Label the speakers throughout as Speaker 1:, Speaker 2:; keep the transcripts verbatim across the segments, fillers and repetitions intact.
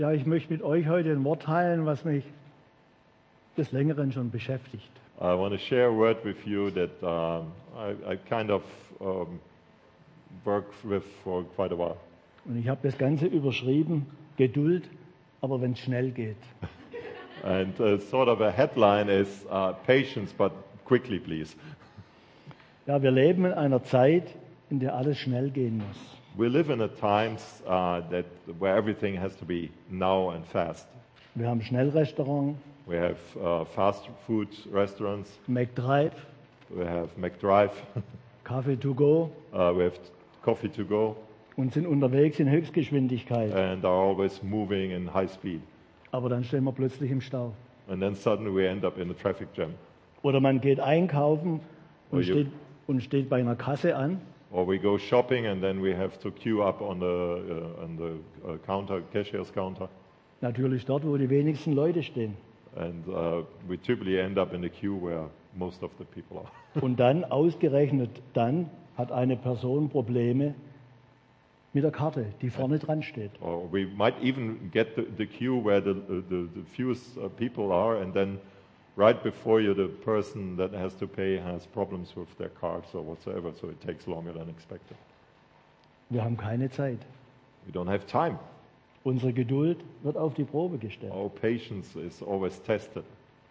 Speaker 1: Ja, ich möchte mit euch heute ein Wort teilen, was mich des Längeren schon beschäftigt.
Speaker 2: I want to share a word with you that um, I, I kind of um, work with for quite a while.
Speaker 1: Und ich habe das Ganze überschrieben, Geduld, aber wenn es schnell geht.
Speaker 2: And uh, sort of a headline is uh, patience, but quickly, please.
Speaker 1: Ja, wir leben in einer Zeit, in der alles schnell gehen muss.
Speaker 2: We live in a times uh, that where everything has to be now and fast.
Speaker 1: Wir haben Schnellrestaurant,
Speaker 2: We have uh, fast food restaurants.
Speaker 1: McDrive,
Speaker 2: We have McDrive.
Speaker 1: Kaffee to go
Speaker 2: uh, we have coffee to go,
Speaker 1: und sind unterwegs in Höchstgeschwindigkeit.
Speaker 2: and are always moving in high speed.
Speaker 1: Aber dann stehen wir plötzlich im Stau.
Speaker 2: And then suddenly we end up in a traffic jam.
Speaker 1: Oder man geht einkaufen und,
Speaker 2: Or you-
Speaker 1: steht, und steht bei einer Kasse an
Speaker 2: Or we go shopping and then we have to queue up on the, uh, on the uh, counter, cashier's counter.
Speaker 1: Natürlich dort, wo die wenigsten Leute stehen.
Speaker 2: And uh, we typically end up in the queue where most of the people are.
Speaker 1: Und dann, ausgerechnet dann, hat eine Person Probleme mit der Karte, die vorne dran steht.
Speaker 2: Or we might even get the, the queue where the, the, the fewest uh, people are, and then right before you, the person that has to pay has problems with their cards or whatsoever, so it takes longer than expected.
Speaker 1: Wir haben keine Zeit.
Speaker 2: We don't have time.
Speaker 1: Unsere Geduld wird auf die Probe gestellt.
Speaker 2: Our patience is always tested.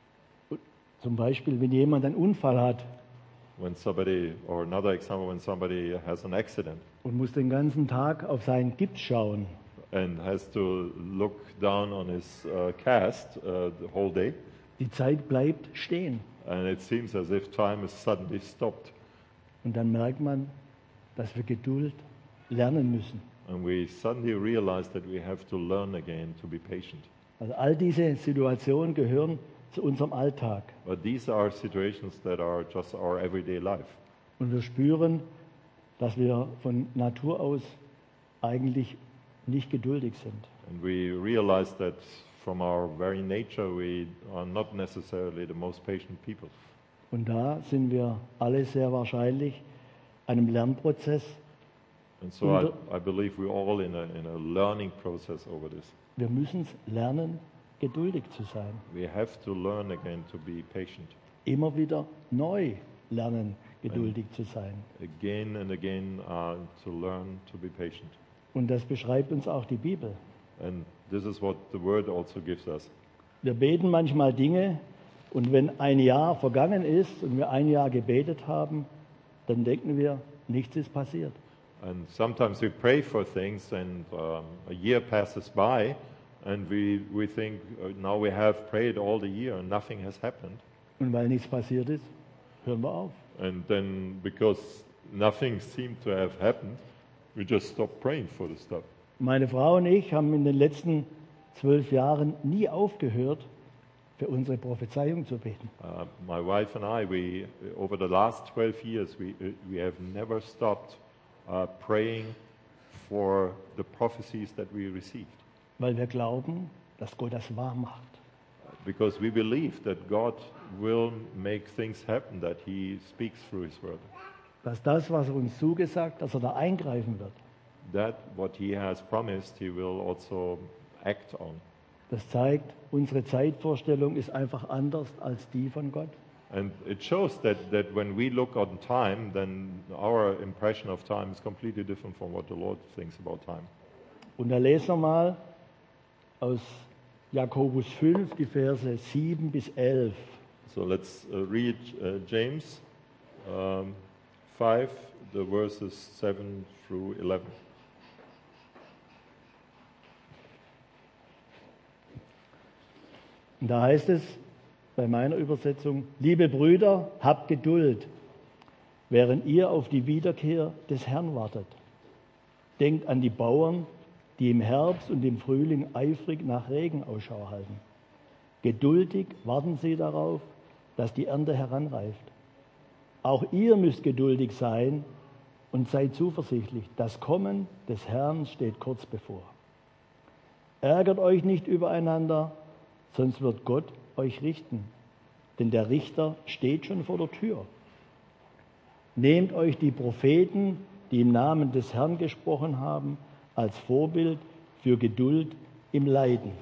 Speaker 1: Zum Beispiel, wenn jemand einen Unfall hat
Speaker 2: When somebody, or another example, when somebody has an accident
Speaker 1: und muss den ganzen Tag auf seinen Gips schauen,
Speaker 2: and has to look down on his uh, cast uh, the whole day,
Speaker 1: die Zeit bleibt stehen.
Speaker 2: and it seems as if time is suddenly stopped.
Speaker 1: Und dann merkt man, dass wir Geduld lernen müssen.
Speaker 2: And we suddenly realize that we have to learn again to be patient.
Speaker 1: Also all diese Situationen gehören zu unserem Alltag.
Speaker 2: But these are situations that are just our everyday life.
Speaker 1: Und wir spüren, dass wir von Natur aus eigentlich nicht geduldig sind.
Speaker 2: And we realize that from our very nature we are not necessarily the most patient people.
Speaker 1: Und da sind wir alle sehr wahrscheinlich einem Lernprozess.
Speaker 2: And so I, I believe we're all in a, in a learning process over this.
Speaker 1: Wir müssen es lernen, geduldig zu sein.
Speaker 2: We have to learn again to be patient.
Speaker 1: Immer wieder neu lernen, geduldig zu sein.
Speaker 2: Again and again uh, to learn to be patient.
Speaker 1: Und das beschreibt uns auch die Bibel.
Speaker 2: And this is what the word also gives us.
Speaker 1: Wir beten manchmal Dinge und wenn ein Jahr vergangen ist und wir ein Jahr gebetet haben, dann denken wir, nichts ist passiert.
Speaker 2: And sometimes we pray for things and um, a year passes by and we, we think uh, now we have prayed all the year and nothing has happened.
Speaker 1: Und weil nichts passiert ist, hören wir auf.
Speaker 2: And then because nothing seemed to have happened, we just stop praying for the stuff.
Speaker 1: Meine Frau und ich haben in den letzten zwölf Jahren nie aufgehört, für unsere Prophezeiung zu beten.
Speaker 2: Uh, my wife and I, we over the last twelve years, we, uh, we have never stopped uh, praying for the prophecies that we received.
Speaker 1: Weil wir glauben, dass Gott das wahr macht.
Speaker 2: Because we believe that God will make things happen, that He speaks through His word.
Speaker 1: Dass das, was er uns zugesagt, dass er da eingreifen wird.
Speaker 2: That what He has promised, He will also act on.
Speaker 1: Das zeigt, unsere Zeitvorstellung ist einfach anders als die von Gott.
Speaker 2: And it shows that, that when we look on time, then our impression of time is completely different from what the Lord thinks about time.
Speaker 1: Und da lesen wir mal aus Jakobus fünf, die Verse sieben bis elf.
Speaker 2: So let's uh, read uh, James um, five, the verses seven through eleven.
Speaker 1: Und da heißt es bei meiner Übersetzung, liebe Brüder, habt Geduld, während ihr auf die Wiederkehr des Herrn wartet. Denkt an die Bauern, die im Herbst und im Frühling eifrig nach Regen Ausschau halten. Geduldig warten sie darauf, dass die Ernte heranreift. Auch ihr müsst geduldig sein und seid zuversichtlich. Das Kommen des Herrn steht kurz bevor. Ärgert euch nicht übereinander, sonst wird Gott euch richten, denn der Richter steht schon vor der Tür. Nehmt euch die Propheten, die im Namen des Herrn gesprochen haben, als Vorbild für Geduld im Leiden.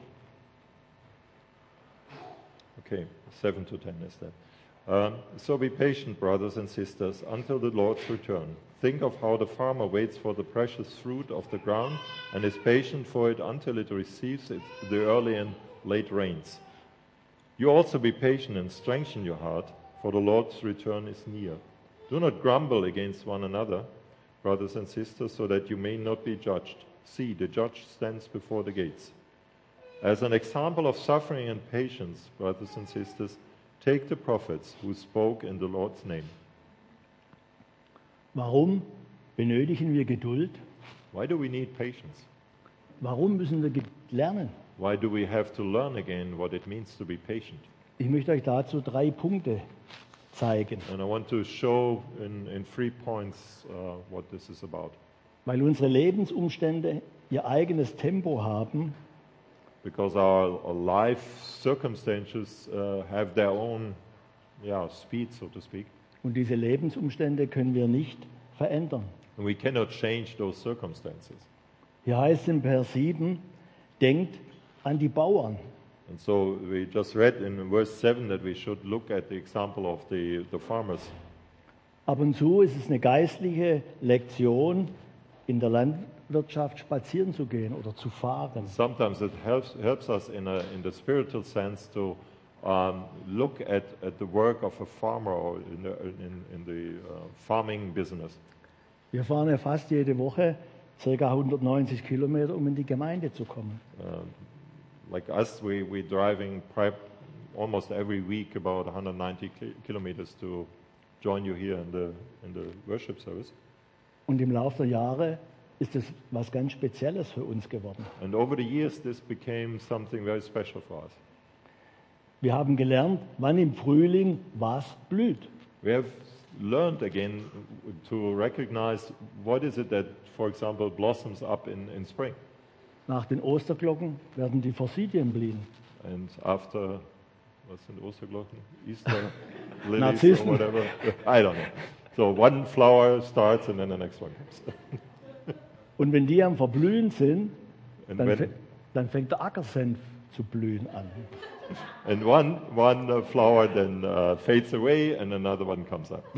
Speaker 2: Okay, seven to ten is that. Um, so be patient, brothers and sisters, until the Lord's return. Think of how the farmer waits for the precious fruit of the ground and is patient for it until it receives it, the early and late rains. You also be patient and strengthen your heart, for the Lord's return is near. Do not grumble against one another, brothers and sisters, so that you may not be judged. See, the judge stands before the gates. As an example of suffering and patience, brothers and sisters, take the prophets who spoke in the Lord's name.
Speaker 1: Warum benötigen wir Geduld?
Speaker 2: Why do we need patience?
Speaker 1: Warum müssen wir Geduld lernen?
Speaker 2: Why do we have to learn again what it means to be patient?
Speaker 1: Ich möchte euch dazu drei Punkte zeigen,
Speaker 2: And I want to show in, in three points uh, what this is about.
Speaker 1: weil unsere Lebensumstände ihr eigenes Tempo haben
Speaker 2: Because our, our life circumstances uh, have their own yeah, speed, so to speak.
Speaker 1: und diese Lebensumstände können wir nicht verändern.
Speaker 2: And we cannot change those circumstances.
Speaker 1: Hier heißt es in Vers sieben, denkt an die Bauern.
Speaker 2: And so we just read in verse seven that we should look at the example of the, the farmers.
Speaker 1: Ab und zu ist es eine geistliche Lektion, in der Landwirtschaft spazieren zu gehen oder zu fahren.
Speaker 2: Sometimes it helps, helps us in, a, in the spiritual sense to um, look at, at the work of a farmer or in the, in, in the uh, farming business.
Speaker 1: Wir fahren ja fast jede Woche ca. hundertneunzig Kilometer, um in die Gemeinde zu kommen.
Speaker 2: Uh, like us, we, we're driving pri- almost every week about one hundred ninety ki- kilometers to join you here in the, in the worship service.
Speaker 1: Und im Laufe der Jahre ist es was ganz Spezielles für uns geworden.
Speaker 2: And over the years, this became something very special for us.
Speaker 1: Wir haben gelernt, wann im Frühling was blüht.
Speaker 2: We have learned again to recognize what is it that, for example, blossoms up in, in spring.
Speaker 1: Nach den Osterglocken werden die Forsythien blühen.
Speaker 2: And after, what's in Osterglocken? Easter lilies
Speaker 1: Narzissen.
Speaker 2: or whatever. I don't know. So one flower starts and then the next one comes.
Speaker 1: Und wenn die am Verblühen sind,
Speaker 2: And
Speaker 1: dann,
Speaker 2: when-
Speaker 1: fä- dann fängt der Ackersenf zu blühen an.
Speaker 2: And one, one uh, flower then uh, fades away and another one comes up.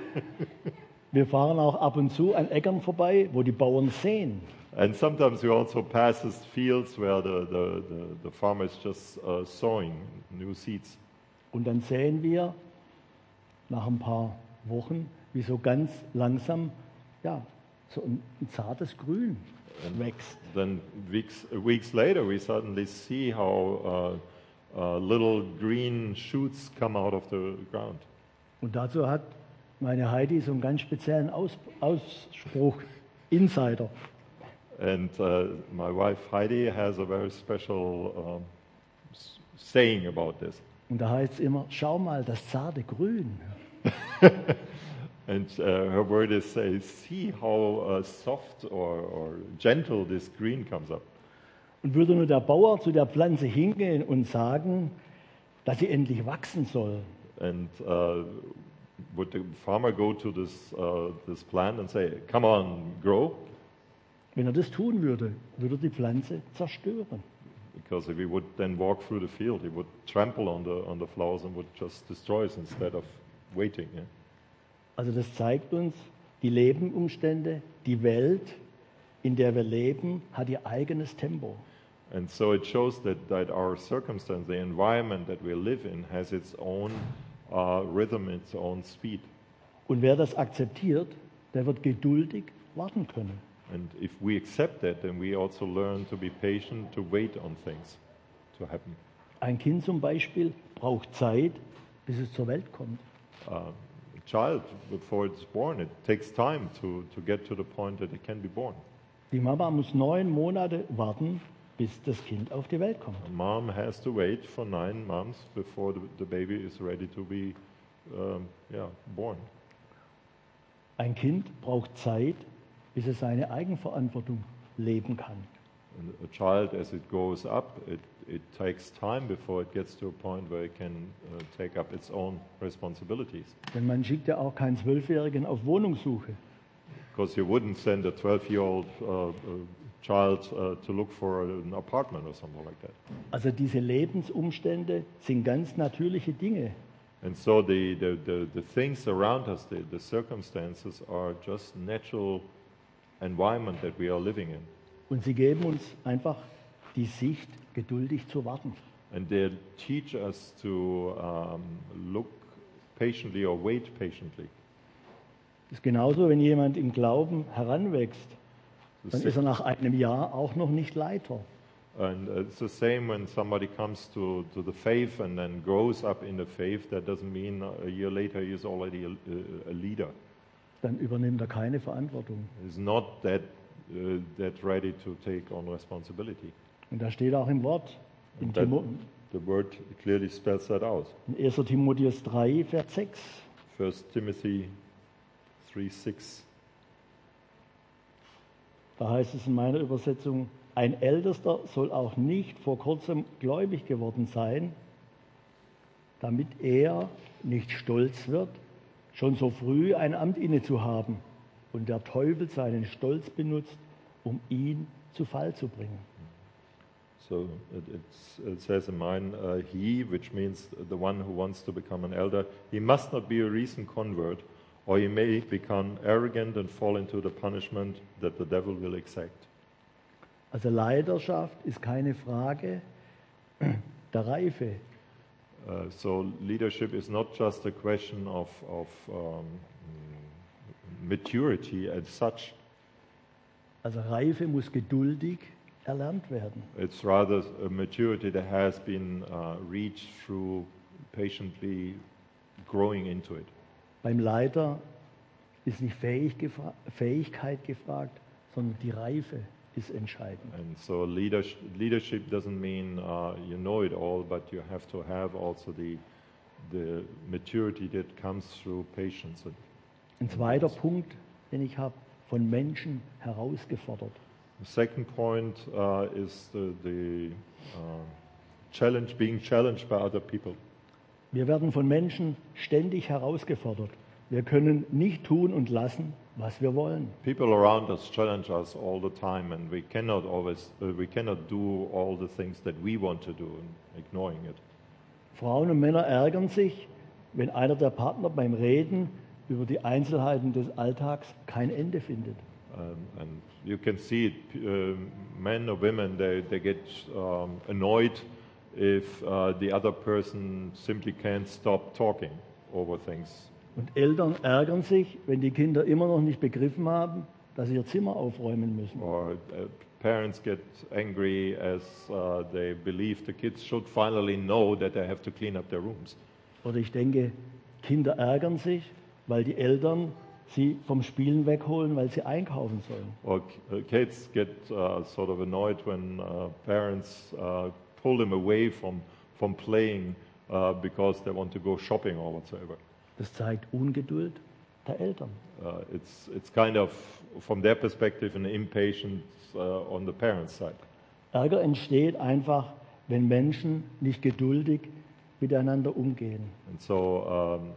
Speaker 1: Wir fahren auch ab und zu an Äckern vorbei, wo die Bauern säen.
Speaker 2: And sometimes we also pass these fields where the, the, the, the farmer is just uh, sowing new seeds.
Speaker 1: Und dann sehen wir nach ein paar Wochen, wie so ganz langsam ja, so ein, ein zartes Grün wächst.
Speaker 2: Then weeks, weeks later, we suddenly see how uh, uh, little green shoots come out of the ground.
Speaker 1: Und dazu hat meine Heidi so einen ganz speziellen Aus, Ausspruch, Insider.
Speaker 2: And uh, my wife Heidi has a very special um, s- saying about this.
Speaker 1: Und da heißt es immer, schau mal, das zarte Grün.
Speaker 2: And uh, her word is, say, see how uh, soft or, or gentle this green comes up.
Speaker 1: Und würde nur der Bauer zu der Pflanze hingehen und sagen, dass sie endlich wachsen soll,
Speaker 2: And uh, would the farmer go to this, uh, this plant and say, come on, grow?
Speaker 1: wenn er das tun würde, würde er die Pflanze zerstören.
Speaker 2: Because if he would then walk through the field, he would trample on the, on the flowers and would just destroy it instead of waiting. Yeah?
Speaker 1: Also das zeigt uns, die Lebensumstände, die Welt, in der wir leben, hat ihr eigenes Tempo.
Speaker 2: And so it shows that, that our circumstance, the environment that we live in, has its own uh, rhythm, its own speed.
Speaker 1: Und wer das akzeptiert, der wird geduldig warten können.
Speaker 2: And if we accept that, then we also learn to be patient, to wait on things to happen.
Speaker 1: Ein Kind zum Beispiel braucht Zeit, bis es zur Welt kommt.
Speaker 2: Uh, a child, before it's born, it takes time to, to get to the point that it can be born.
Speaker 1: Die Mama muss neun Monate warten, bis das Kind auf die Welt kommt.
Speaker 2: A mom has to wait for nine months before the, the baby is ready to be um, yeah, born.
Speaker 1: Ein Kind braucht Zeit, bis es seine Eigenverantwortung leben kann.
Speaker 2: And a child, as it grows up, it, it takes time before it gets to a point where it can uh, take up its own responsibilities.
Speaker 1: Denn man schickt ja auch keinen Zwölfjährigen auf Wohnungssuche.
Speaker 2: Because you wouldn't send a twelve-year-old uh, uh, child uh, to look for an apartment or something like that.
Speaker 1: Also diese Lebensumstände sind ganz natürliche Dinge.
Speaker 2: And so the, the, the, the things around us, the, the circumstances are just natural environment that we are living in.
Speaker 1: Und sie geben uns einfach die Sicht, geduldig zu warten.
Speaker 2: And they teach us to um, look patiently or wait patiently.
Speaker 1: Das ist genauso, wenn jemand im Glauben heranwächst,
Speaker 2: The
Speaker 1: dann
Speaker 2: sa-
Speaker 1: ist er nach einem Jahr auch noch nicht Leiter.
Speaker 2: And uh, it's the same when somebody comes to, to the faith and then grows up in the faith. That doesn't mean a year later he is already a, a leader.
Speaker 1: Dann übernimmt er keine Verantwortung.
Speaker 2: He's not that, uh, that ready to take on responsibility.
Speaker 1: Und da steht auch im Wort, in,
Speaker 2: And that,
Speaker 1: Timo,
Speaker 2: the word clearly spells that out.
Speaker 1: in erster Timotheus drei, Vers sechs.
Speaker 2: First Timothy three six.
Speaker 1: Da heißt es in meiner Übersetzung, ein Ältester soll auch nicht vor kurzem gläubig geworden sein, damit er nicht stolz wird, schon so früh ein Amt inne zu haben und der Teufel seinen Stolz benutzt, um ihn zu Fall zu bringen.
Speaker 2: So it, it's, it says in mine, uh, he, which means the one who wants to become an elder, he must not be a recent convert, or he may become arrogant and fall into the punishment that the devil will exact.
Speaker 1: Also Leiterschaft ist keine Frage der Reife.
Speaker 2: Uh, so leadership is not just a question of, of um, maturity as such.
Speaker 1: Also Reife muss geduldig erlernt werden.
Speaker 2: It's rather a maturity that has been uh, reached through patiently growing into it.
Speaker 1: Beim Leiter ist nicht Fähig gefra- Fähigkeit gefragt, sondern die Reife ist entscheidend.
Speaker 2: And so leadership, leadership doesn't mean uh, you know it all, but you have to have also the, the maturity that comes through patience.
Speaker 1: Ein zweiter Punkt, den ich habe, von Menschen herausgefordert.
Speaker 2: The second point uh, is the, the uh, challenge, being challenged by other people.
Speaker 1: Wir werden von Menschen ständig herausgefordert. Wir können nicht tun und lassen, was wir wollen.
Speaker 2: People around us challenge us all the time, and we cannot always, uh, we cannot do all the things that we want to do, and ignoring it.
Speaker 1: Frauen und Männer ärgern sich, wenn einer der Partner beim Reden über die Einzelheiten des Alltags kein Ende findet.
Speaker 2: Um, and you can see it, uh, men or women, they, they get um, annoyed if uh, the other person simply can't stop talking over things.
Speaker 1: Und Eltern ärgern sich, wenn die Kinder immer noch nicht begriffen haben, dass sie ihr Zimmer aufräumen müssen.
Speaker 2: Or uh, parents get angry as uh, they believe the kids should finally know that they have to clean up their rooms.
Speaker 1: Oder ich denke, Kinder ärgern sich, weil die Eltern sie vom Spielen wegholen, weil sie einkaufen sollen.
Speaker 2: Or uh, kids get uh, sort of annoyed when uh, parents uh, pull them away from, from playing uh, because they want to go shopping or whatsoever.
Speaker 1: Das zeigt Ungeduld der Eltern.
Speaker 2: Uh, it's, it's kind of, from their perspective, an impatience uh, on the parents' side.
Speaker 1: Ärger entsteht einfach, wenn Menschen nicht geduldig miteinander umgehen.
Speaker 2: And so um,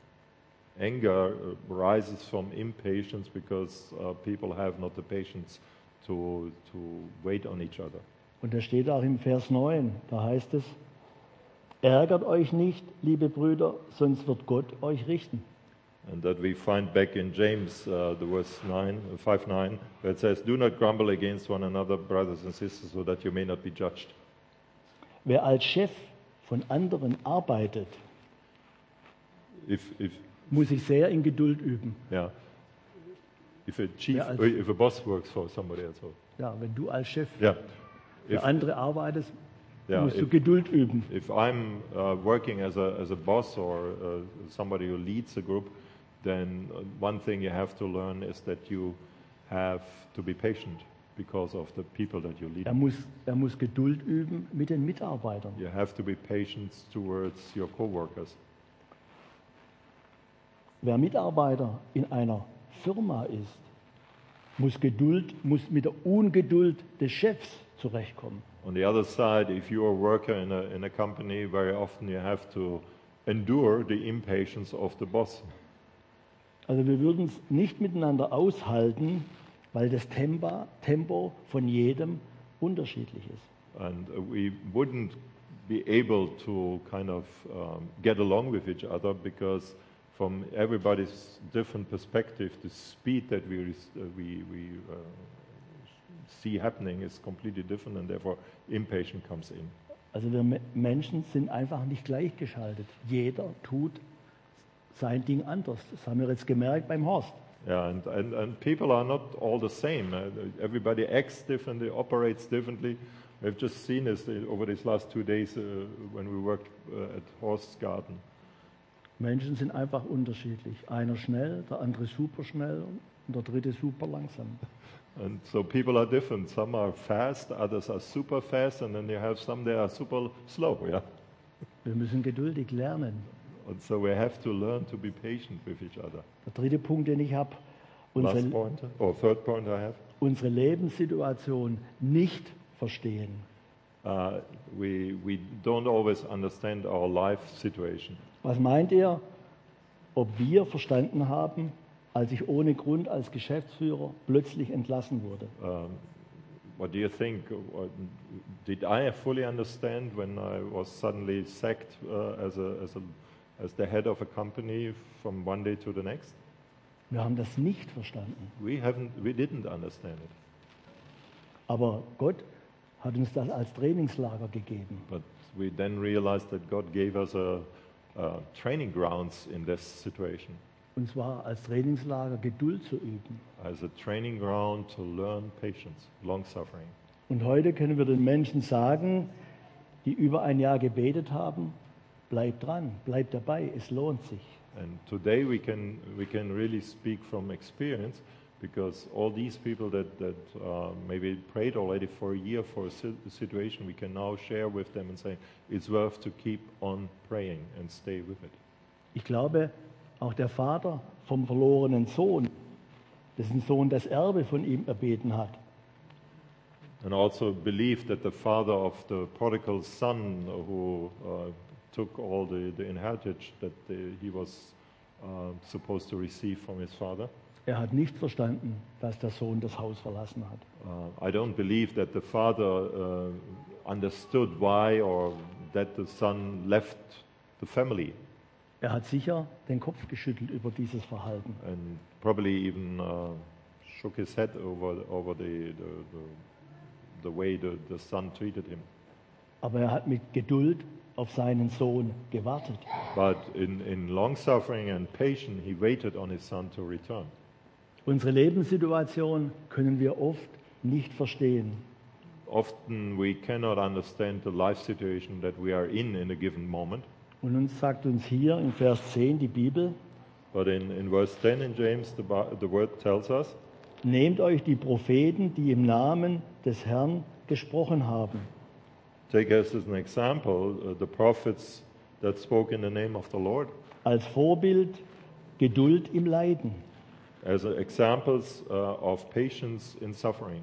Speaker 2: anger uh, rises from impatience because uh, people have not the patience to, to wait on each other.
Speaker 1: Und das steht auch im Vers neun, da heißt es, ärgert euch nicht, liebe Brüder, sonst wird Gott euch richten.
Speaker 2: And that we find back in James, uh, the verse nine, five nine, where it says, "Do not grumble against one another, brothers and sisters, so that you may not be judged."
Speaker 1: Wer als Chef von anderen arbeitet,
Speaker 2: If, if,
Speaker 1: muss sich sehr in Geduld üben.
Speaker 2: yeah, if a chief,
Speaker 1: Wer als-
Speaker 2: uh, if a boss works for somebody else, so,
Speaker 1: Ja, wenn du als Chef
Speaker 2: yeah,
Speaker 1: für
Speaker 2: if,
Speaker 1: andere arbeitest,
Speaker 2: yeah,
Speaker 1: musst du
Speaker 2: if,
Speaker 1: Geduld üben.
Speaker 2: if I'm uh, working as a as a boss or uh, somebody who leads a group, then uh, one thing you have to learn is that you have to be patient because of the people that you lead.
Speaker 1: Er muss, er muss Geduld üben mit den Mitarbeitern.
Speaker 2: You have to be patient towards your coworkers.
Speaker 1: Wer Mitarbeiter in einer Firma ist, muss, Geduld, muss mit der Ungeduld des Chefs zurechtkommen.
Speaker 2: On the other side, if you are a worker in a, in a company, very often you have to endure the impatience of the boss.
Speaker 1: Also wir würden es nicht miteinander aushalten, weil das Tempo, Tempo von jedem unterschiedlich ist.
Speaker 2: And uh, we wouldn't be able to kind of um, get along with each other because from everybody's different perspective, the speed that we, res- uh, we, we uh, see happening is completely different, and therefore impatience comes in.
Speaker 1: Also wir Me- Menschen sind einfach nicht gleichgeschaltet. Jeder tut sein Ding anders. Das haben wir jetzt gemerkt beim Horst.
Speaker 2: Yeah, and, and, and people are not all the same. Uh, everybody acts differently, operates differently. We've just seen this uh, over these last two days uh, when we worked uh, at Horst's Garden.
Speaker 1: Menschen sind einfach unterschiedlich. Einer schnell, der andere super schnell und der dritte super langsam.
Speaker 2: And so people are different. Some are fast, others are super fast, and then you have some that are super slow. Yeah,
Speaker 1: Wir müssen geduldig lernen.
Speaker 2: and so we have to learn to be patient with each other.
Speaker 1: Der dritte Punkt, den ich habe,
Speaker 2: Last
Speaker 1: unsere,
Speaker 2: point, or third point I have.
Speaker 1: unsere Lebenssituation nicht verstehen.
Speaker 2: Uh, we we don't always understand our life situation.
Speaker 1: Was meint ihr, ob wir verstanden haben, als ich ohne Grund als Geschäftsführer plötzlich entlassen wurde?
Speaker 2: Um, what do you think? What- Did I fully understand when I was suddenly sacked uh, as a as a as the head of a company from one day to the next?
Speaker 1: Wir haben das nicht verstanden.
Speaker 2: We haven't. We didn't understand it.
Speaker 1: Aber Gott hat uns das als Trainingslager gegeben.
Speaker 2: But we then realized that God gave us a, a training grounds in this situation,
Speaker 1: Und zwar als Trainingslager Geduld zu üben.
Speaker 2: as a training ground to learn patience, long suffering.
Speaker 1: Und heute können wir den Menschen sagen, die über ein Jahr gebetet haben, bleib dran, bleib dabei, es lohnt sich.
Speaker 2: And today we can we can really speak from experience, because all these people that that uh, maybe prayed already for a year for a si- situation, we can now share with them and say it's worth to keep on praying and stay with it.
Speaker 1: Ich glaube, auch der Vater vom verlorenen Sohn, dessen Sohn das Erbe von ihm erbeten hat,
Speaker 2: And also believe that the father of the prodigal son who uh, took all the, the inheritance that the, he was uh, supposed to receive from his father.
Speaker 1: er hat nicht verstanden, dass der Sohn das Haus verlassen hat.
Speaker 2: Uh, I don't believe that the father uh, understood why or that the son left the family,
Speaker 1: Er hat sicher den Kopf geschüttelt über dieses Verhalten.
Speaker 2: and probably even uh, shook his head over over the the, the, the way the, the son treated him.
Speaker 1: Aber er hat mit Geduld auf seinen Sohn gewartet.
Speaker 2: But in, in long suffering and patience, he waited on his son to return.
Speaker 1: Unsere Lebenssituation können wir oft nicht verstehen.
Speaker 2: Often we cannot understand the life situation that we are in in a given moment.
Speaker 1: Und uns sagt uns hier in Vers zehn die Bibel,
Speaker 2: But in, in verse ten in James, the, Bi- the word tells us,
Speaker 1: nehmt euch die Propheten, die im Namen des Herrn gesprochen haben.
Speaker 2: take as an example uh, the prophets that spoke in the name of the Lord,
Speaker 1: Als Vorbild Geduld im Leiden.
Speaker 2: as uh, examples uh, of patience in suffering.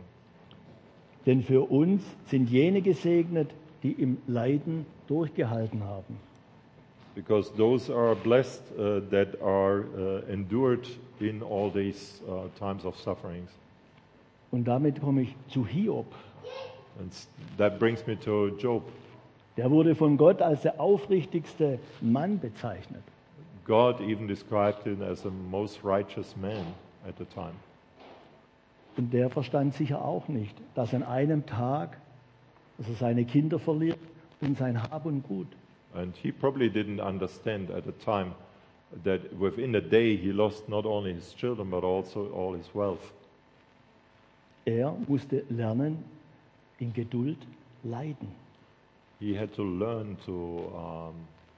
Speaker 1: Denn für uns sind jene gesegnet, die im Leiden durchgehalten haben.
Speaker 2: Because those are blessed uh, that are uh, endured in all these uh, times of sufferings.
Speaker 1: Und damit komme ich zu Hiob.
Speaker 2: And s- that brings me to Job.
Speaker 1: Der wurde von Gott als der aufrichtigste Mann bezeichnet.
Speaker 2: God even described him as the most righteous man at the time.
Speaker 1: Und der verstand sicher auch nicht, dass an einem Tag, dass er seine Kinder verliert und sein Hab und Gut.
Speaker 2: And he probably didn't understand at the time that within a day he lost not only his children but also all his wealth.
Speaker 1: Er musste lernen, in Geduld leiden.
Speaker 2: He had to learn to um,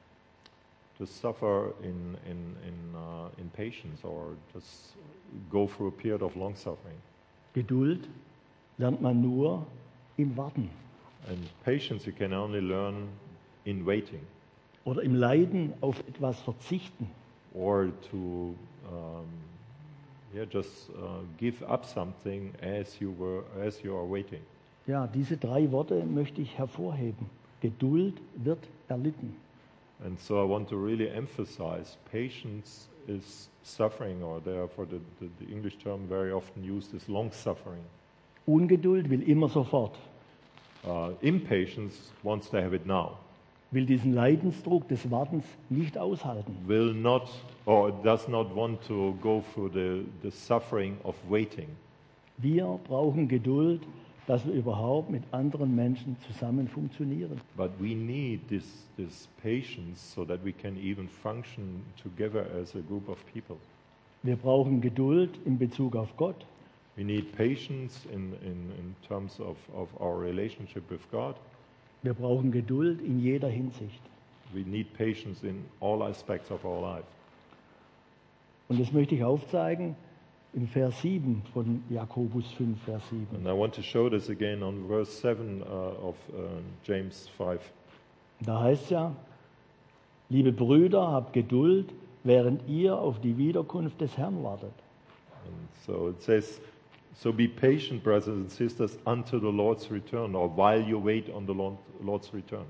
Speaker 2: to suffer in in in, uh, in patience, or just go through a period of long suffering.
Speaker 1: Geduld lernt man nur im Warten
Speaker 2: And patience you can only learn in waiting,
Speaker 1: oder im Leiden auf etwas verzichten.
Speaker 2: or to um, yeah just uh, give up something as you were as you are waiting.
Speaker 1: Ja, diese drei Worte möchte ich hervorheben. Geduld wird erlitten.
Speaker 2: And so I want to really emphasize patience is suffering, or therefore the, the, the English term very often used is long suffering.
Speaker 1: Ungeduld will immer sofort,
Speaker 2: Uh, impatience wants to have it now,
Speaker 1: will diesen Leidensdruck des Wartens nicht aushalten.
Speaker 2: will not or does not want to go through the, the suffering of waiting.
Speaker 1: Wir brauchen Geduld, dass wir überhaupt mit anderen Menschen zusammen funktionieren.
Speaker 2: But we need this, this patience so that we can even function together as a group of people.
Speaker 1: Wir brauchen Geduld in Bezug auf Gott.
Speaker 2: We need patience in, in, in terms of, of our relationship with God.
Speaker 1: Wir brauchen Geduld in jeder Hinsicht.
Speaker 2: We need patience in all aspects of our life.
Speaker 1: Und das möchte ich aufzeigen im Vers sieben von Jakobus fünf, Vers sieben.
Speaker 2: And I want to show this again on verse seven uh, of uh, James five.
Speaker 1: Da heißt es ja, liebe Brüder, habt Geduld, während ihr auf die Wiederkunft des Herrn wartet.
Speaker 2: And so it says, so be patient, brothers and sisters, until the Lord's return, or while you wait on the Lord, Lord's return.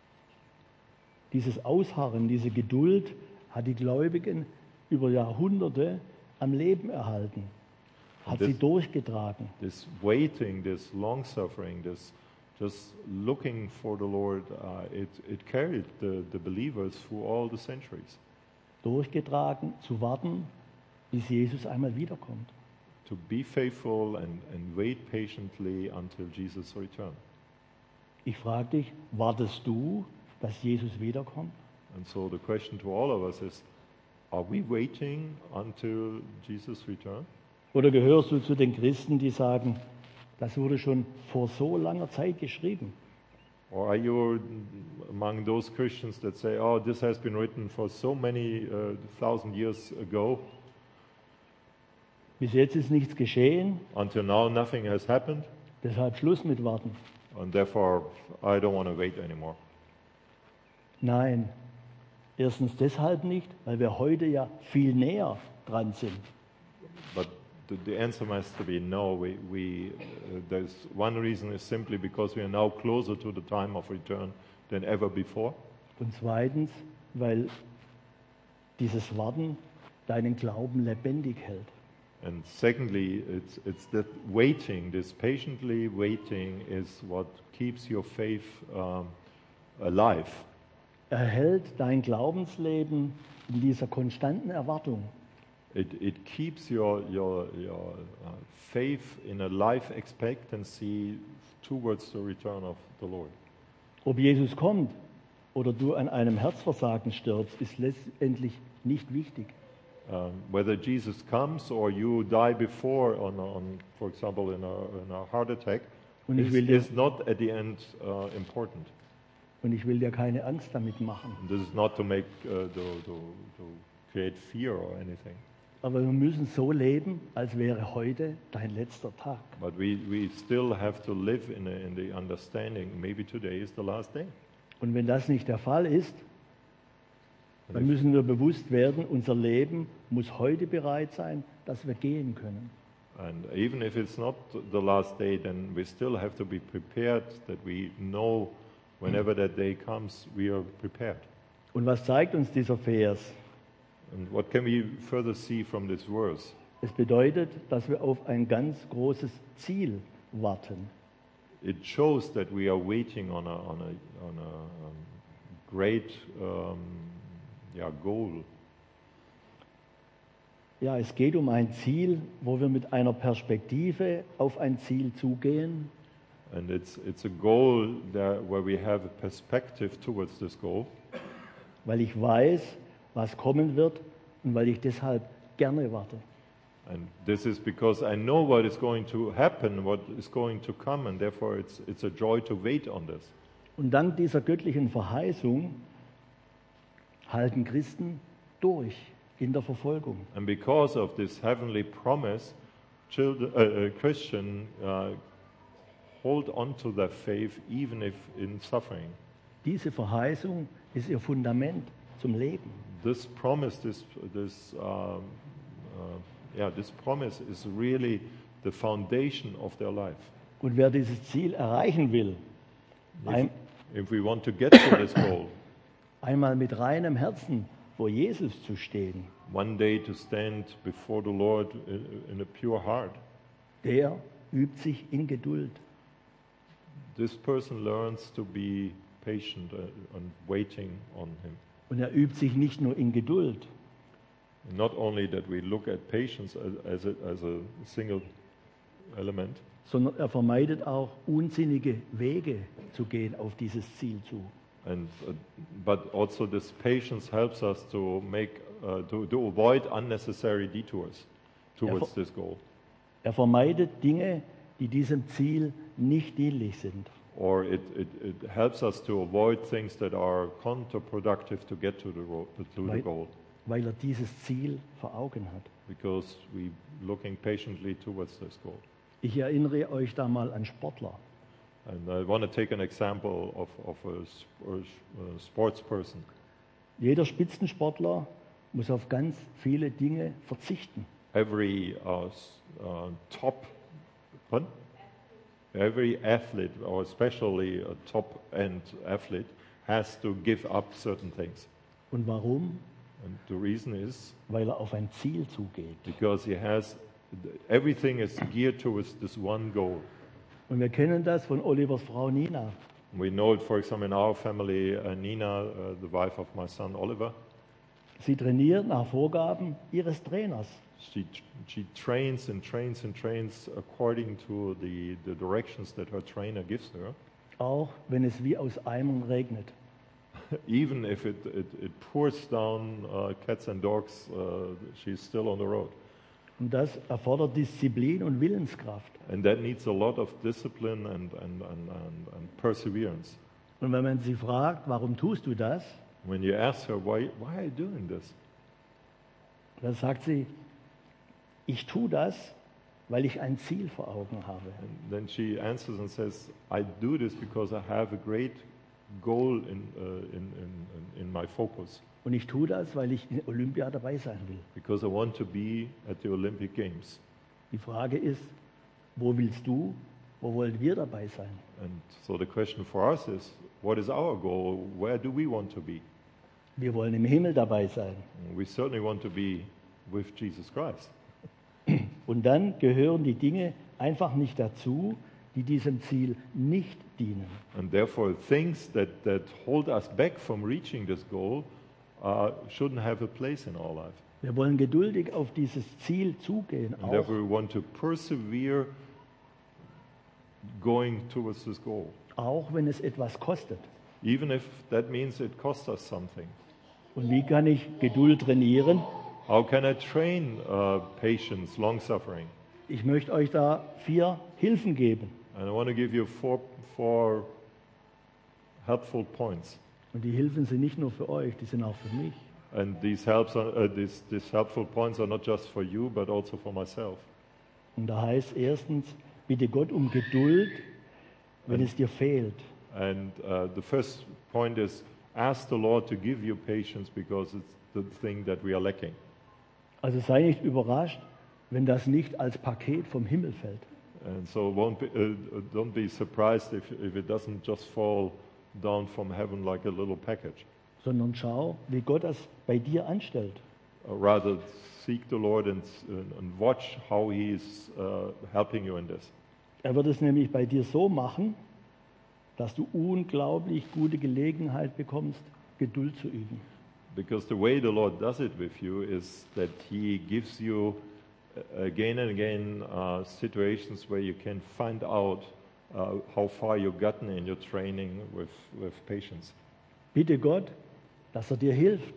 Speaker 1: Dieses Ausharren, diese Geduld hat die Gläubigen über Jahrhunderte am Leben erhalten, hat
Speaker 2: Das-
Speaker 1: sie durchgetragen.
Speaker 2: This waiting, this long suffering, this just looking for the Lord, uh, it, it carried the, the believers through all the centuries.
Speaker 1: Durchgetragen, zu warten, bis Jesus einmal wiederkommt.
Speaker 2: To be faithful and, and wait patiently until Jesus return.
Speaker 1: Ich frage dich, wartest du, dass Jesus wiederkommt?
Speaker 2: And so the question to all of us is, are we waiting until Jesus return?
Speaker 1: Oder gehörst du zu den Christen, die sagen, das wurde schon vor so langer Zeit geschrieben?
Speaker 2: Or are you among those Christians that say, oh, this has been written for so many uh, thousand years ago,
Speaker 1: Bis jetzt ist nichts geschehen,
Speaker 2: until now nothing has happened,
Speaker 1: deshalb Schluss mit Warten.
Speaker 2: and therefore I don't want to wait anymore?
Speaker 1: Nein, erstens deshalb nicht, weil wir heute ja viel näher dran sind.
Speaker 2: But the, the answer has to be no. We, we, uh, there's one reason is simply because we are now closer to the time of return than ever before.
Speaker 1: Und zweitens, weil dieses Warten deinen Glauben lebendig hält.
Speaker 2: And secondly, it's, it's that waiting, this patiently waiting is what keeps your faith um, alive.
Speaker 1: Er hält dein Glaubensleben in dieser konstanten Erwartung.
Speaker 2: It, it keeps your, your, your uh, faith in a life expectancy towards the return of the Lord.
Speaker 1: Ob Jesus kommt oder du an einem Herzversagen stirbst, ist letztendlich nicht wichtig.
Speaker 2: Um, whether Jesus comes or you die before, on, on for example, in a, in a heart attack,
Speaker 1: Und ich
Speaker 2: is,
Speaker 1: will dir,
Speaker 2: is not at the end uh, important.
Speaker 1: und ich will dir keine Angst damit machen.
Speaker 2: And this is not to make uh, to, to, to create fear or anything.
Speaker 1: Aber wir müssen so leben, als wäre heute dein letzter Tag.
Speaker 2: But we, we still have to live in, a, in the understanding, maybe today is the last day.
Speaker 1: Und wenn das nicht der Fall ist,
Speaker 2: And
Speaker 1: dann
Speaker 2: if,
Speaker 1: müssen wir bewusst werden, unser Leben muss heute bereit sein, dass wir gehen können.
Speaker 2: and even if it's not the last day, then we still have to be prepared that we know whenever that day comes, we are prepared.
Speaker 1: Und was zeigt uns dieser Vers?
Speaker 2: And what can we further see from this verse?
Speaker 1: Es bedeutet, dass wir auf ein ganz großes Ziel warten.
Speaker 2: It shows that we are waiting on a, on a, on a um, great um, yeah, goal.
Speaker 1: Ja, es geht um ein Ziel, wo wir mit einer Perspektive auf ein Ziel zugehen,
Speaker 2: And it's, it's a goal that, where we have a perspective towards this goal,
Speaker 1: weil ich weiß, was kommen wird und weil ich deshalb gerne warte.
Speaker 2: and this is because I know what is going to happen, what is going to come, and therefore it's, it's a joy to wait on this.
Speaker 1: Und dank dieser göttlichen Verheißung halten Christen durch in der Verfolgung.
Speaker 2: And because of this heavenly promise, children, uh, uh, Christian uh, hold on to their faith even if in suffering.
Speaker 1: Diese Verheißung ist ihr Fundament zum Leben.
Speaker 2: This promise, this, this, um, uh, yeah, this promise is really the foundation of their life.
Speaker 1: Und wer dieses Ziel erreichen will,
Speaker 2: If,
Speaker 1: ein,
Speaker 2: if we want to get to this goal,
Speaker 1: einmal mit reinem Herzen vor Jesus zu stehen,
Speaker 2: one day to stand before the Lord in, in a pure heart.
Speaker 1: der übt sich in Geduld.
Speaker 2: This person learns to be patient uh, and waiting on him.
Speaker 1: Und er übt sich nicht nur in Geduld,
Speaker 2: Not only that we look at patience as, as, a, as a single element,
Speaker 1: sondern er vermeidet auch unsinnige Wege zu gehen auf dieses Ziel zu.
Speaker 2: and uh, but also this patience helps us to make uh, to, to avoid unnecessary detours towards this goal.
Speaker 1: Er vermeidet Dinge, die diesem Ziel nicht dienlich sind.
Speaker 2: Or it, it, it helps us to avoid things that are counterproductive to get to the, ro- to the
Speaker 1: Weil-
Speaker 2: goal,
Speaker 1: weil er dieses Ziel vor Augen hat.
Speaker 2: because we looking patiently towards this goal.
Speaker 1: Ich erinnere euch da mal an Sportler.
Speaker 2: And I want to take an example of, of a, sp- a sports person.
Speaker 1: Jeder Spitzensportler muss auf ganz viele Dinge verzichten.
Speaker 2: Every uh, s- uh, top, pardon? Every athlete, or especially a top-end athlete, has to give up certain things.
Speaker 1: Und warum?
Speaker 2: And the reason is
Speaker 1: Weil er auf ein Ziel zugeht.
Speaker 2: because he has everything is geared towards this one goal.
Speaker 1: Und wir kennen das von Olivers Frau Nina.
Speaker 2: We know it, for example, in our family, uh, Nina, uh, the wife of my son Oliver,
Speaker 1: Sie trainiert nach Vorgaben ihres Trainers.
Speaker 2: she, she trains and trains and trains according to the, the directions that her trainer gives her,
Speaker 1: Auch wenn es wie aus Eimern regnet.
Speaker 2: even if it, it, it pours down uh, cats and dogs, uh, she's still on the road.
Speaker 1: Und das erfordert Disziplin und Willenskraft.
Speaker 2: And that needs a lot of discipline and, and, and, and, and perseverance.
Speaker 1: Und wenn man sie fragt, warum tust du das?
Speaker 2: When you ask her, why, why are you doing this?
Speaker 1: Dann sagt sie, ich tue das, weil ich ein Ziel vor Augen habe.
Speaker 2: And then she answers and says, I do this because I have a great goal in, uh, in, in, in my focus,
Speaker 1: Und ich tue das, weil ich in Olympia dabei sein will.
Speaker 2: because I want to be at the Olympic Games.
Speaker 1: Die Frage ist, wo willst du, wo wollen wir dabei sein?
Speaker 2: And so the question for us is, what is our goal? Where do we want to be?
Speaker 1: Wir wollen im Himmel dabei sein.
Speaker 2: We certainly want to be with Jesus Christ.
Speaker 1: Und dann gehören die Dinge einfach nicht dazu, die diesem Ziel nicht dienen.
Speaker 2: And therefore, things that, that hold us back from reaching this goal uh, shouldn't have a place in our life.
Speaker 1: Wir wollen geduldig auf dieses Ziel zugehen,
Speaker 2: And
Speaker 1: auch,
Speaker 2: therefore, we want to persevere going towards this goal,
Speaker 1: auch wenn es etwas kostet.
Speaker 2: even if that means it costs us something.
Speaker 1: Und wie kann ich Geduld trainieren?
Speaker 2: How can I train uh, patience, long suffering?
Speaker 1: Ich möchte euch da vier Hilfen geben.
Speaker 2: And I want to give you four, four helpful points.
Speaker 1: Und die Hilfen sind nicht nur für euch, die sind auch für mich.
Speaker 2: And these, helps are, uh, these, these helpful points are not just for you, but also for myself.
Speaker 1: Und da heißt erstens, bitte Gott um Geduld, wenn es dir fehlt.
Speaker 2: And uh, the first point is, ask the Lord to give you patience because it's the thing that we are lacking.
Speaker 1: Also sei nicht überrascht, wenn das nicht als Paket vom Himmel fällt.
Speaker 2: And so won't be, uh, don't be surprised if, if it doesn't just fall down from heaven like a little package.
Speaker 1: Sondern schau, wie Gott das bei dir anstellt.
Speaker 2: Uh, rather, seek the Lord and, and watch how He is uh, helping you in this.
Speaker 1: Er wird es nämlich bei dir so machen, dass du unglaublich gute Gelegenheit bekommst, Geduld zu üben.
Speaker 2: Because the way the Lord does it with you is that He gives you uh, again and again uh, situations where you can find out uh, how far you've gotten in your training with, with patience.
Speaker 1: Bitte Gott, dass er dir hilft.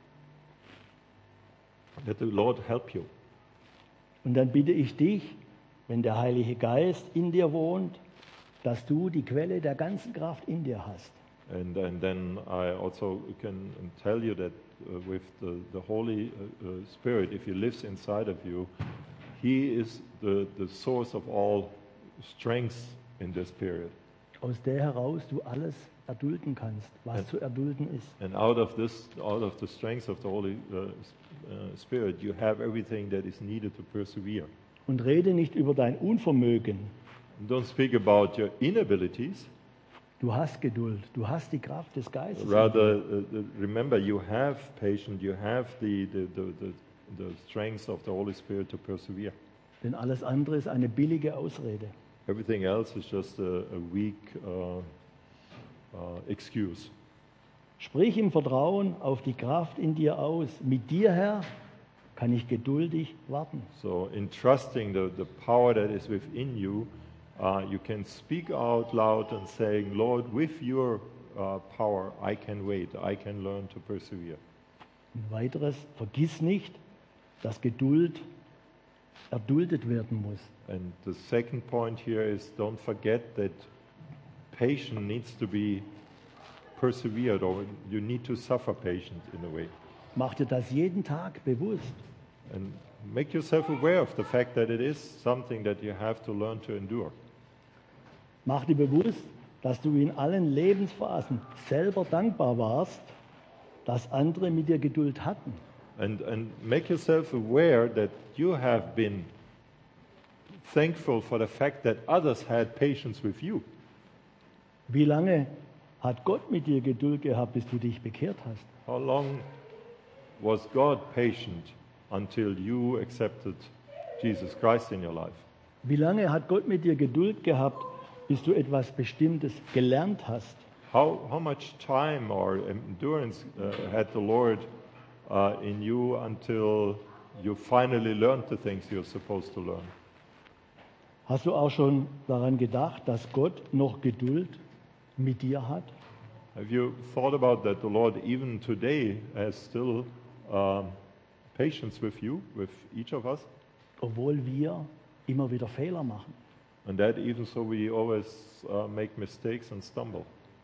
Speaker 2: Let the Lord help you.
Speaker 1: Und dann bitte ich dich, wenn der Heilige Geist in dir wohnt, dass du die Quelle der ganzen Kraft in dir hast.
Speaker 2: And, and then I also can tell you that uh, with the, the Holy uh, uh, Spirit, if He lives inside of you, He is the, the source of all strength in this period.
Speaker 1: Aus der heraus du alles erdulden kannst, was
Speaker 2: Ja.
Speaker 1: zu erdulden ist.
Speaker 2: And out of this, out of the strength of the Holy uh, s- uh, Spirit, you have everything that is needed to persevere.
Speaker 1: Und rede nicht über dein Unvermögen,
Speaker 2: And don't speak about your inabilities,
Speaker 1: Du hast Geduld, du hast die Kraft des Geistes. in dir.
Speaker 2: Rather, uh, uh, remember, you have patience, you have the, the, the, the, the strength of the Holy Spirit to persevere.
Speaker 1: Denn alles andere ist eine billige Ausrede.
Speaker 2: Everything else is just a, a weak uh, uh, excuse.
Speaker 1: Sprich im Vertrauen auf die Kraft in dir aus. Mit dir, Herr, kann ich geduldig warten.
Speaker 2: So, in trusting the, the power that is within you, uh, you can speak out loud and saying, Lord, with your uh, power, I can wait, I can learn to persevere.
Speaker 1: Und weiteres, vergiss nicht, dass Geduld erduldet werden muss.
Speaker 2: And the second point here is don't forget that patience needs to be persevered, or you need to suffer patience in a way.
Speaker 1: Mach dir das jeden Tag bewusst.
Speaker 2: And make yourself aware of the fact that it is something that you have to learn to endure.
Speaker 1: Mach dir bewusst, dass du in allen Lebensphasen selber dankbar warst, dass andere mit dir Geduld hatten.
Speaker 2: And, and make yourself aware that you have been thankful for the fact that others had patience with you.
Speaker 1: Wie lange hat Gott mit dir Geduld gehabt, bis du dich bekehrt hast?
Speaker 2: How long was God patient until you accepted Jesus Christ in your life?
Speaker 1: Wie lange hat Gott mit dir Geduld gehabt, bis du etwas Bestimmtes gelernt hast?
Speaker 2: How, how much time or endurance uh, had the Lord uh, in you until you finally learned the things you're supposed to learn?
Speaker 1: Hast du auch schon daran gedacht, dass Gott noch Geduld mit dir hat?
Speaker 2: Have you thought about that the Lord even today has still um, patience with you, with each of us?
Speaker 1: Obwohl wir immer wieder Fehler machen.
Speaker 2: And that even so we always uh, make mistakes and stumble.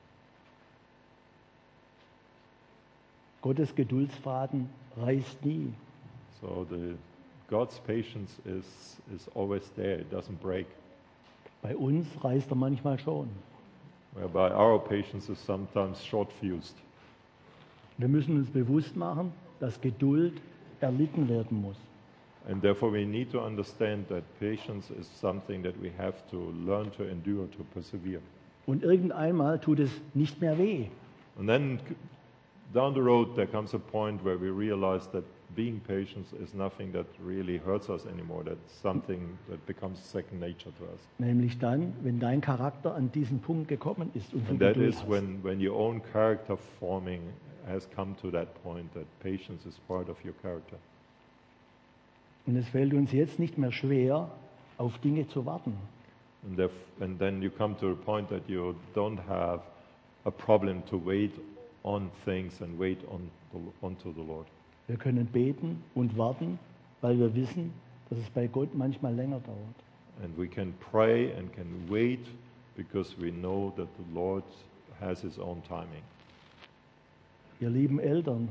Speaker 1: Gottes Geduldsfaden reißt nie.
Speaker 2: So the God's patience is, is always there, it doesn't break.
Speaker 1: Bei uns reißt er manchmal schon.
Speaker 2: Whereby our patience is sometimes short-fused.
Speaker 1: Wir müssen uns bewusst machen, dass Geduld erlitten werden muss.
Speaker 2: And therefore we need to understand that patience is something that we have to learn to endure, to persevere.
Speaker 1: Und irgendeinmal tut es nicht mehr weh.
Speaker 2: And then c- down the road there comes a point where we realize that being patient is nothing that really hurts us anymore. That's something that becomes second nature to us.
Speaker 1: Nämlich dann, wenn dein Charakter an diesen Punkt gekommen ist und du
Speaker 2: And that
Speaker 1: Geduld
Speaker 2: is
Speaker 1: hast.
Speaker 2: when, when your own character forming has come to that point, that patience is part of your character.
Speaker 1: Und es fällt uns jetzt nicht mehr schwer, auf Dinge zu warten.
Speaker 2: And, theref- and then you come to a point that you don't have a problem to wait on things and wait on the, onto the Lord.
Speaker 1: Wir können beten und warten, weil wir wissen, dass es bei Gott manchmal länger dauert.
Speaker 2: And we can pray and can wait because we know that the Lord has His own timing.
Speaker 1: Ihr lieben Eltern,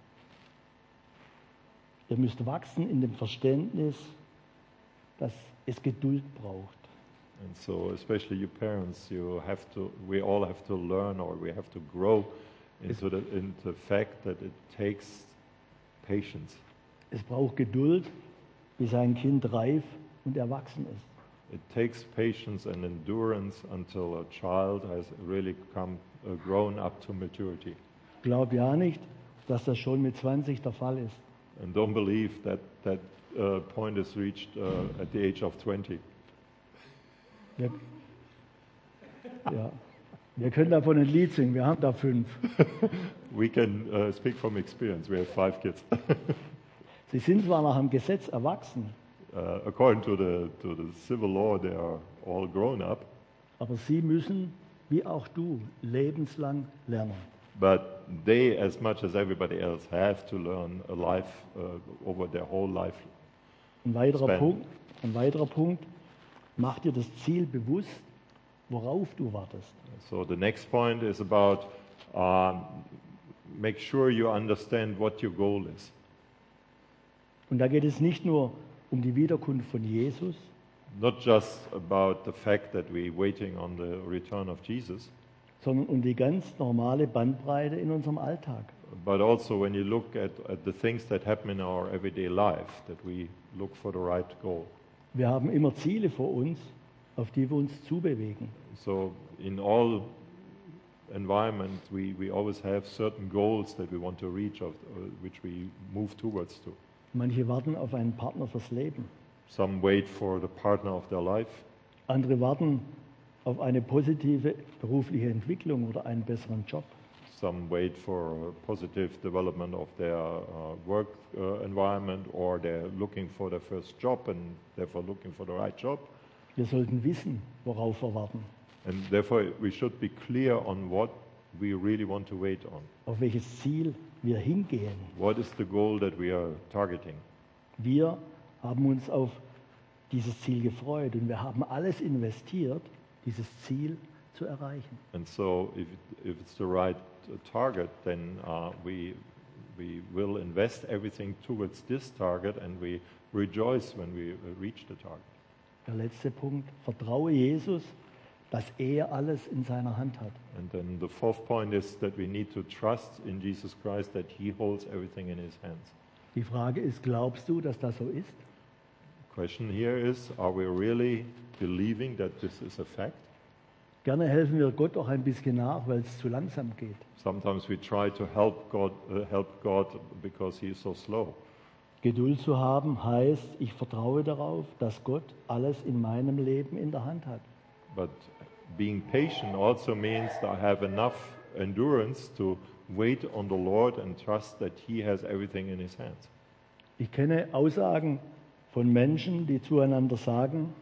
Speaker 1: ihr müsst wachsen in dem Verständnis, dass es Geduld braucht.
Speaker 2: And so, especially you parents, you have to. We all have to learn, or we have to grow into the into the fact that it takes patience.
Speaker 1: Es braucht Geduld, bis ein Kind reif und erwachsen ist.
Speaker 2: It takes patience and endurance until a child has really come, uh, grown up to maturity.
Speaker 1: Glaub ja nicht, dass das schon mit zwanzig der Fall ist.
Speaker 2: And don't believe that that uh, point is reached uh, at the age of twenty.
Speaker 1: Wir, ja, wir können davon ein Lied singen, wir haben da fünf.
Speaker 2: We can uh, speak from experience. We have five kids.
Speaker 1: Sie sind zwar nach dem Gesetz erwachsen,
Speaker 2: uh, according to the to the civil law, they are all grown up,
Speaker 1: aber sie müssen, wie auch du, lebenslang lernen.
Speaker 2: but they, as much as everybody else, have to learn a life uh, over their whole life.
Speaker 1: Ein weiterer
Speaker 2: Sven.
Speaker 1: Punkt, ein weiterer Punkt, mach dir das Ziel bewusst, worauf du wartest.
Speaker 2: So the next point is about um, make sure you understand what your goal is.
Speaker 1: Und da geht es nicht nur um die Wiederkunft von Jesus,
Speaker 2: Not just about the fact that we're waiting on the return of Jesus,
Speaker 1: sondern um die ganz normale Bandbreite in unserem Alltag.
Speaker 2: but also when you look at, at the things that happen in our everyday life, that we look for the right goal.
Speaker 1: Wir haben immer Ziele vor uns, auf die wir uns zubewegen.
Speaker 2: So in all environment, we, we always have certain goals that we want to reach, of, uh, which we move towards to.
Speaker 1: Manche warten auf einen Partner fürs Leben.
Speaker 2: Some wait for the partner of their life.
Speaker 1: Andere warten auf eine positive berufliche Entwicklung oder einen besseren Job.
Speaker 2: Some wait for a positive development of their uh, work uh, environment, or they're looking for their first job and therefore looking for the right job.
Speaker 1: Wir sollten wissen, worauf wir warten,
Speaker 2: And therefore we should be clear on what we really want to wait on.
Speaker 1: auf welches Ziel wir hingehen.
Speaker 2: What is the goal that we are targeting?
Speaker 1: Wir haben uns auf dieses Ziel gefreut und wir haben alles investiert, dieses Ziel zu erreichen.
Speaker 2: And so if, if it's the right uh, target, then uh, we, we will invest everything towards this target, and we rejoice when we uh, reach the target.
Speaker 1: Der letzte Punkt, vertraue Jesus, dass er alles in seiner Hand hat.
Speaker 2: And then the fourth point is that we need to trust in Jesus Christ, that he holds everything in his hands.
Speaker 1: Die Frage ist, glaubst du, dass das so ist?
Speaker 2: Question here is, are we really believing that this is a fact?
Speaker 1: Gerne helfen wir Gott auch ein bisschen nach, weil es zu langsam geht.
Speaker 2: Sometimes we try to help God, uh, help God because he is so slow.
Speaker 1: Geduld zu haben heißt, ich vertraue darauf, dass Gott alles in meinem Leben in der Hand hat.
Speaker 2: But being patient also means that I have enough endurance to wait on the Lord and trust that he has everything in his hands.
Speaker 1: Ich kenne Aussagen von Menschen, die zueinander sagen,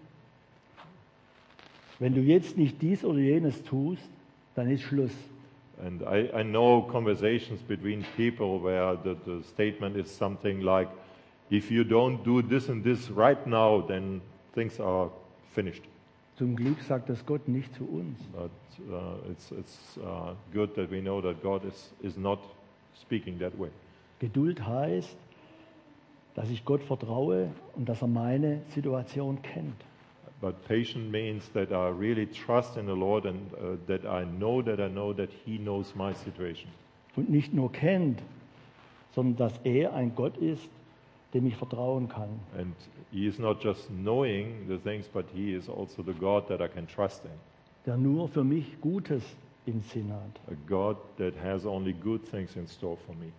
Speaker 1: wenn du jetzt nicht dies oder jenes tust, dann ist Schluss.
Speaker 2: And I, I know conversations between people where the, the statement is something like, if you don't do this and this right now, then things are finished.
Speaker 1: Zum Glück sagt das Gott nicht zu uns.
Speaker 2: But uh, it's, it's uh, good that we know that God is, is not speaking that way.
Speaker 1: Geduld heißt, dass ich Gott vertraue und dass er meine Situation kennt.
Speaker 2: But patient means that I really trust in the Lord, and uh, that I know that I know that he knows my situation.
Speaker 1: Und nicht nur kennt, sondern dass er ein Gott ist, dem ich vertrauen kann.
Speaker 2: And he is not just knowing the things, but he is also the God that I can trust in.
Speaker 1: Der nur für mich Gutes im Sinn hat.
Speaker 2: A God that has only good things in store for me.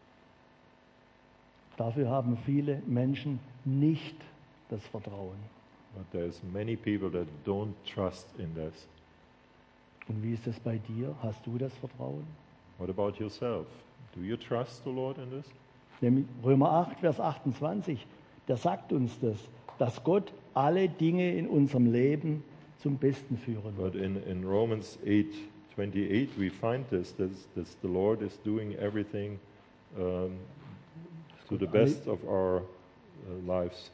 Speaker 1: Dafür haben viele Menschen nicht das Vertrauen.
Speaker 2: But there's many people that don't trust in this.
Speaker 1: Und wie ist es bei dir? Hast du das Vertrauen?
Speaker 2: What about yourself? Do you trust the Lord in this?
Speaker 1: Nämlich Römer acht, Vers achtundzwanzig, der sagt uns das, dass Gott alle Dinge in unserem Leben zum Besten führen
Speaker 2: But
Speaker 1: wird.
Speaker 2: in, in Romans eight twenty-eight we find this, that, that the Lord is doing everything um, to the best of our uh, lives.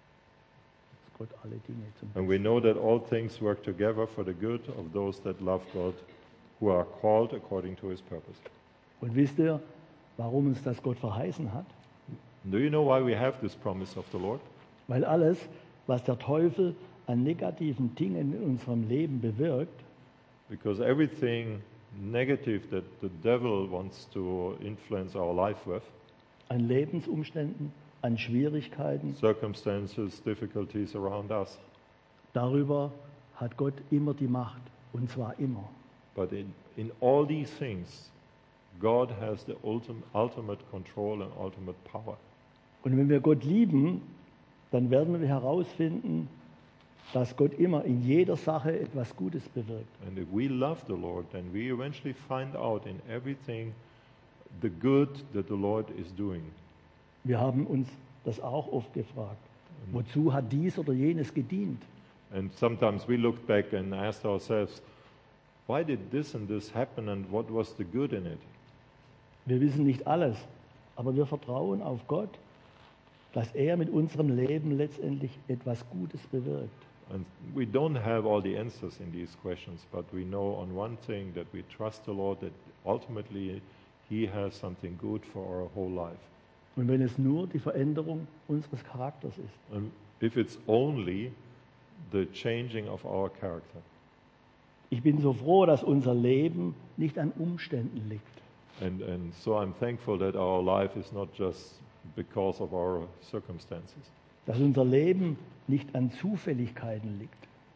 Speaker 1: Dass Gott alle Dinge zum
Speaker 2: And we know that all things work together for the good of those that love God, who are called according to his purpose.
Speaker 1: Und wisst ihr, warum uns das Gott verheißen hat?
Speaker 2: Do you know why we have this promise of the Lord?
Speaker 1: Weil alles, was der Teufel an negativen Dingen in unserem Leben bewirkt,
Speaker 2: Because everything negative that the devil wants to influence our life with,
Speaker 1: an Lebensumständen, an Schwierigkeiten,
Speaker 2: circumstances, difficulties around us,
Speaker 1: darüber hat Gott immer die Macht. Und zwar immer.
Speaker 2: but in, in all these things, God has the ultim- ultimate control and ultimate power.
Speaker 1: Und wenn wir Gott lieben, dann werden wir herausfinden, dass Gott immer in jeder Sache etwas Gutes bewirkt.
Speaker 2: And if we love the Lord, then we eventually find out in everything the good that the Lord is doing.
Speaker 1: Wir haben uns das auch oft gefragt. Wozu hat dies oder jenes gedient?
Speaker 2: And sometimes we looked back and asked ourselves, why did this and this happen, and what was the good in it?
Speaker 1: Wir wissen nicht alles, aber wir vertrauen auf Gott, dass er mit unserem Leben letztendlich etwas Gutes bewirkt.
Speaker 2: And we don't have all the answers in these questions, but we know on one thing, that we trust the Lord, that ultimately he has something good for our whole life.
Speaker 1: Und wenn es nur die Veränderung unseres Charakters ist.
Speaker 2: And if it's only the changing of our character.
Speaker 1: Ich bin so froh, dass unser Leben nicht an Umständen liegt.
Speaker 2: And, and so I'm thankful that our life is not just because of our circumstances.
Speaker 1: Dass unser Leben nicht an Zufälligkeiten liegt.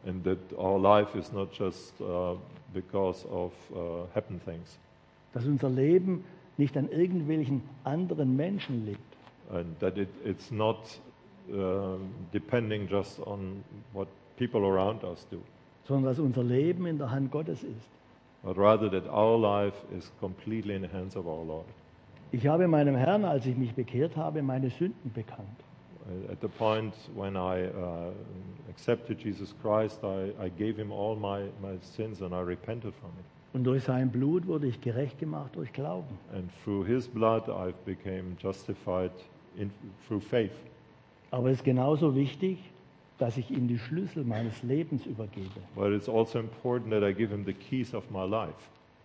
Speaker 2: and that our life is not just uh, because of uh, happen things,
Speaker 1: Dass unser Leben nicht an irgendwelchen anderen Menschen liegt,
Speaker 2: and that it, it's not uh, depending just on what people around us do,
Speaker 1: sondern dass unser Leben in der Hand Gottes ist.
Speaker 2: but rather that our life is completely in the hands of our Lord.
Speaker 1: Ich habe meinem Herrn, als ich mich bekehrt habe, meine Sünden bekannt.
Speaker 2: Uh, At the point when I uh, accepted Jesus Christ, I, I gave him all my, my sins and I repented from it.
Speaker 1: Und durch sein Blut wurde ich gerecht gemacht durch Glauben.
Speaker 2: And through his blood, I became justified in, through faith.
Speaker 1: Aber es ist genauso wichtig, dass ich ihm die Schlüssel meines Lebens übergebe.
Speaker 2: But it's also important that I give him the keys of my life.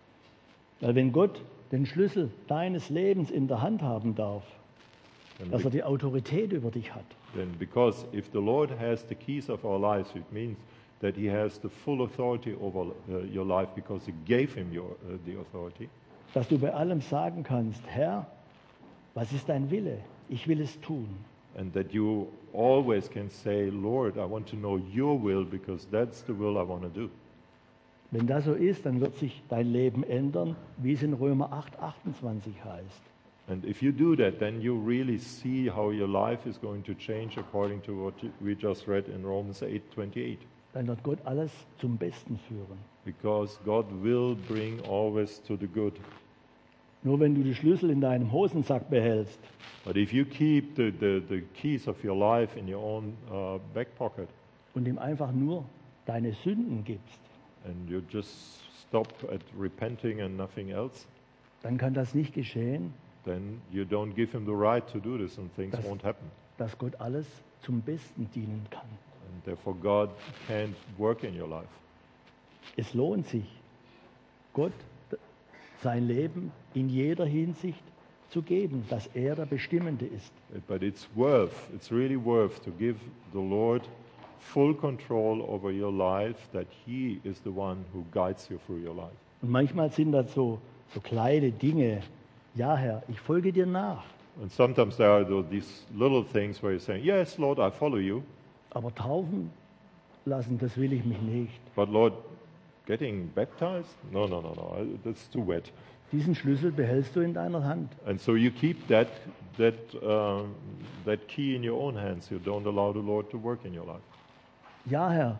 Speaker 1: Weil wenn Gott den Schlüssel deines Lebens in der Hand haben darf,
Speaker 2: And
Speaker 1: dass er
Speaker 2: be-
Speaker 1: die Autorität über dich hat,
Speaker 2: then because if the Lord has the keys of our lives, it means that he has the full authority over uh, your life because he gave him your, uh, the authority.
Speaker 1: dass du bei allem sagen kannst, Herr, was ist dein Wille? Ich will es tun.
Speaker 2: And that you always can say, Lord, I want to know your will because that's the will I want to do.
Speaker 1: Wenn das so ist, dann wird sich dein Leben ändern, wie es in Römer acht, achtundzwanzig heißt.
Speaker 2: And if you do that, then you really see how your life is going to change according to what you- we just read in Romans eight twenty-eight.
Speaker 1: Dann wird Gott alles zum Besten führen.
Speaker 2: Because God will bring always to the good.
Speaker 1: Nur wenn du die Schlüssel in deinem Hosensack behältst
Speaker 2: But if you keep the, the, the keys of your life in your own uh, back pocket
Speaker 1: und ihm einfach nur deine Sünden gibst,
Speaker 2: and you just stop at repenting and nothing else,
Speaker 1: dann kann das nicht geschehen,
Speaker 2: then you don't give him the right to do this and things
Speaker 1: Das-
Speaker 2: won't happen.
Speaker 1: dass Gott alles zum Besten dienen kann.
Speaker 2: And therefore God can't work in your life.
Speaker 1: Es lohnt sich, Gott sein Leben in jeder Hinsicht zu geben, dass er der Bestimmende ist.
Speaker 2: But it's worth, it's really worth to give the Lord full control over your life, that he is the one who guides you through your life.
Speaker 1: Und manchmal sind das so, so kleine Dinge. Ja, Herr, ich folge dir nach.
Speaker 2: And sometimes there are tho- these little things where you're saying, yes, Lord, I follow you,
Speaker 1: Aber taufen lassen, das will ich mich nicht.
Speaker 2: but Lord, getting baptized? No, no, no, no, I- that's too wet.
Speaker 1: Diesen Schlüssel behältst du in deiner Hand.
Speaker 2: And so you keep that, that, um, that key in your own hands. You don't allow the Lord to work in your life.
Speaker 1: Ja, Herr,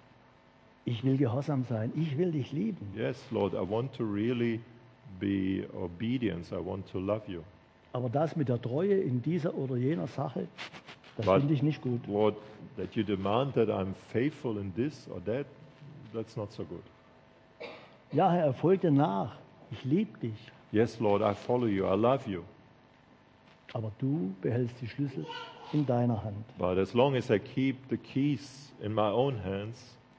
Speaker 1: ich will gehorsam sein. Ich will dich lieben.
Speaker 2: Yes, Lord, I want to really be obedient. I want to love you.
Speaker 1: Aber das mit der Treue in dieser oder jener Sache, das
Speaker 2: Was?
Speaker 1: finde ich nicht gut.
Speaker 2: Lord, that you demand that I'm faithful in this or that, that's not so good.
Speaker 1: Ja, Herr, folge dir nach. Ich liebe dich.
Speaker 2: Yes, Lord, I follow you. I love you.
Speaker 1: Aber du behältst die Schlüssel in deiner Hand.
Speaker 2: But as long as I keep the keys in my own hands,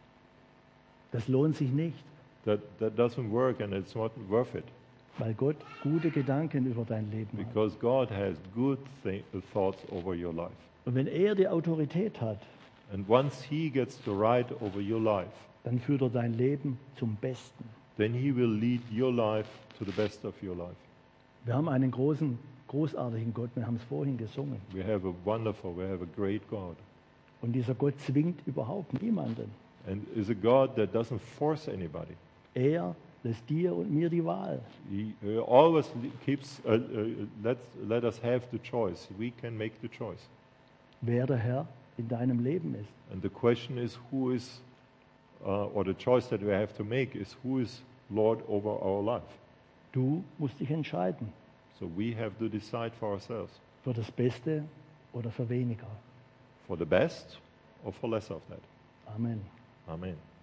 Speaker 1: Das lohnt sich nicht,
Speaker 2: that, that doesn't work and it's not worth it.
Speaker 1: weil Gott gute Gedanken über dein Leben hat.
Speaker 2: Because God has good thi- thoughts over your life.
Speaker 1: Und wenn er die Autorität hat,
Speaker 2: And once He gets the right over your life,
Speaker 1: dann führt er dein Leben zum Besten.
Speaker 2: then He will lead your life to the best of your life.
Speaker 1: Wir haben einen großen, großartigen Gott, wir haben es vorhin gesungen.
Speaker 2: We have a wonderful, we have a great God.
Speaker 1: Und dieser Gott zwingt überhaupt niemanden.
Speaker 2: And is a God that doesn't force anybody.
Speaker 1: Er lässt dir und mir die Wahl.
Speaker 2: He uh, always le- keeps, uh, uh, let, let us have the choice. We can make the choice.
Speaker 1: Wer der Herr in deinem Leben ist.
Speaker 2: And the question is who is, uh, or the choice that we have to make is who is Lord over our life.
Speaker 1: Du musst dich entscheiden
Speaker 2: So we have to decide for ourselves,
Speaker 1: für das Beste oder für weniger.
Speaker 2: for the best or for less of that.
Speaker 1: Amen.
Speaker 2: Amen.